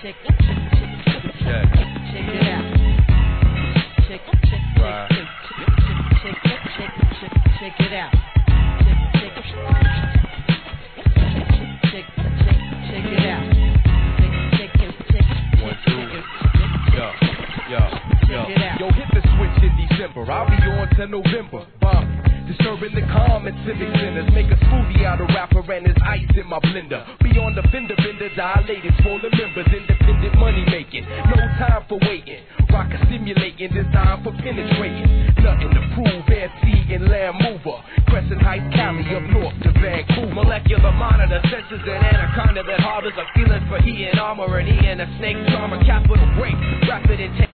Check it out. Check it out. Check it out. 1, 2. Yo, hit the switch in December. I'll be on till November. Disturbing the calm at civic centers. Make a smoothie out of rapper and his ice in my blender. Beyond the fender bender, dilated, swollen members. Independent money making. No time for waiting. Rocker stimulating, designed for penetrating. Nothing to prove, SC and Land Mover. Crescent Heights, Cali, up north to Vancouver. Molecular monitor, sensors and anaconda that harbors a feeling for he and armor and he and a snake charmer. Capital break, rapid and